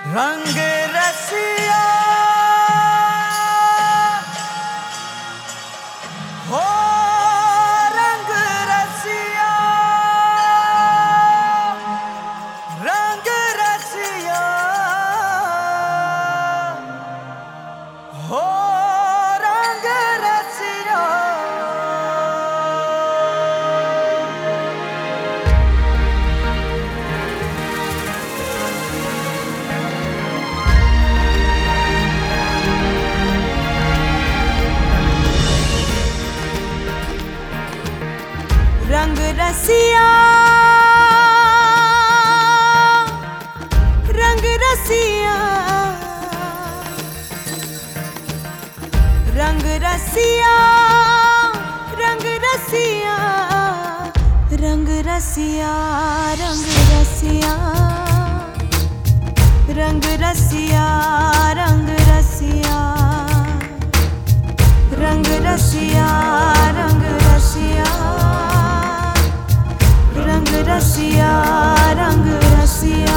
रंग रसिया हो, रंग रसिया, रंग रसिया हो, रंग रसिया। रंग रसिया, रंग रसिया, रंग रसिया, रंग रसिया, रंग रसिया, रंग रसिया, रंग रसिया, रंग रसिया, रंग रसिया, रंग रसिया, रंग रसिया, रंग रसिया,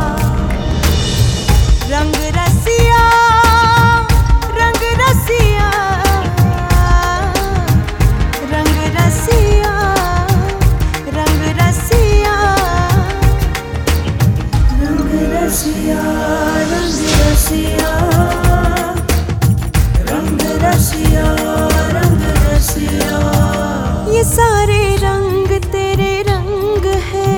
रंग रसिया, रंग रसिया, रंग रसिया, रंग रसिया, रंग रसिया, रंग रसिया, रंग रसिया, रंग रसिया। ये सारे रंग तेरे रंग है,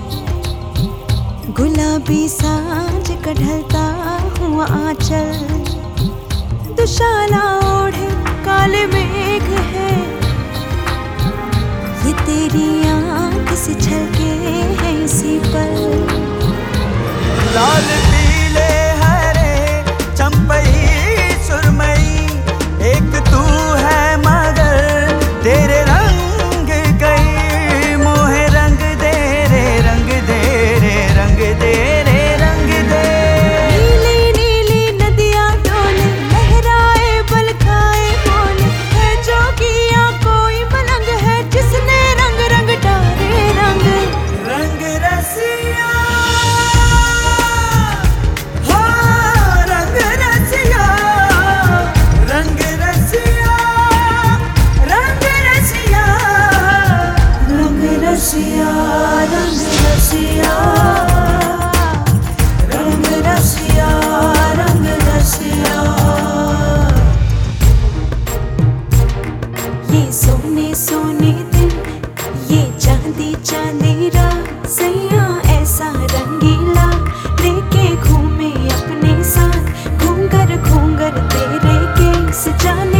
गुलाबी सांझ का ढलता हुआ आंचल, दुशाला ओढ़े काले मेघ है, ये तेरी आंख से छलके हैं इसी पल। लाल पीले हरे चंपई सुरमई, एक तू है मगर तेरे रंग कई, मोहे रंग दे रे, रंग दे रे, रंग दे रे, रंग दे। नीली नीली नदियाँ डोले, लहराए बल खाए बोले, है जोगिया कोई मलंग है जिसने रंग रंग डाले रंग। रंग रसिया हो, रंग रसिया, रंग रसिया, रंग रसिया, रंग रसिया, रंग रसिया, रंग रसिया, रंग रसिया। ये सोने सोने दिन, ये चांदी चांदी रात, सैया ऐसा रंगीला लेके घूमे अपने साथ, घूंगर घूंगर तेरे केस जाने